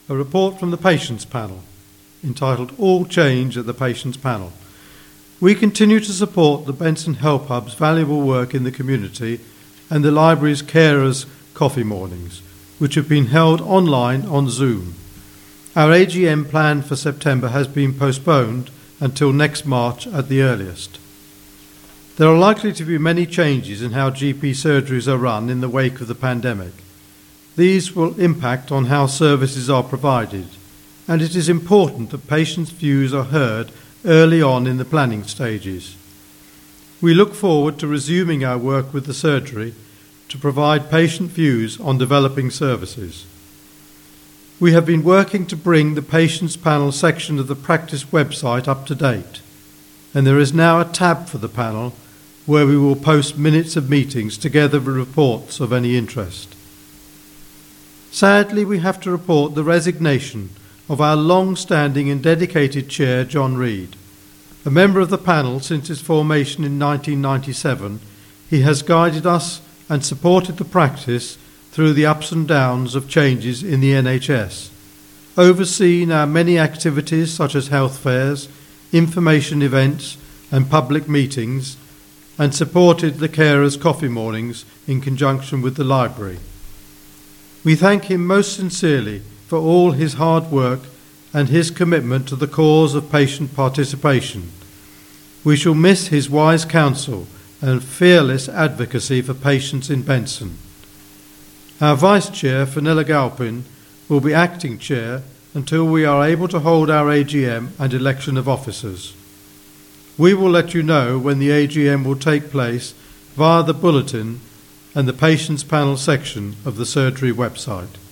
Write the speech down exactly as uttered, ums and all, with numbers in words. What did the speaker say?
a report from the Patients Panel, entitled All Change at the Patients Panel. We continue to support the Benson Help Hub's valuable work in the community and the library's carers' coffee mornings, which have been held online on Zoom. Our A G M planned for September has been postponed until next March at the earliest. There are likely to be many changes in how G P surgeries are run in the wake of the pandemic. These will impact on how services are provided, and it is important that patients' views are heard early on in the planning stages. We look forward to resuming our work with the surgery to provide patient views on developing services. We have been working to bring the Patients Panel section of the practice website up to date, and there is now a tab for the panel where we will post minutes of meetings together with reports of any interest. Sadly, we have to report the resignation of our long-standing and dedicated chair, John Reed. A member of the panel since its formation in nineteen ninety-seven, he has guided us and supported the practice through the ups and downs of changes in the N H S, overseen our many activities such as health fairs, information events and public meetings, and supported the carers' coffee mornings in conjunction with the library. We thank him most sincerely for all his hard work and his commitment to the cause of patient participation. We shall miss his wise counsel and fearless advocacy for patients in Benson. Our Vice Chair, Fenella Galpin, will be acting Chair until we are able to hold our A G M and election of officers. We will let you know when the A G M will take place via the bulletin and the Patients Panel section of the surgery website.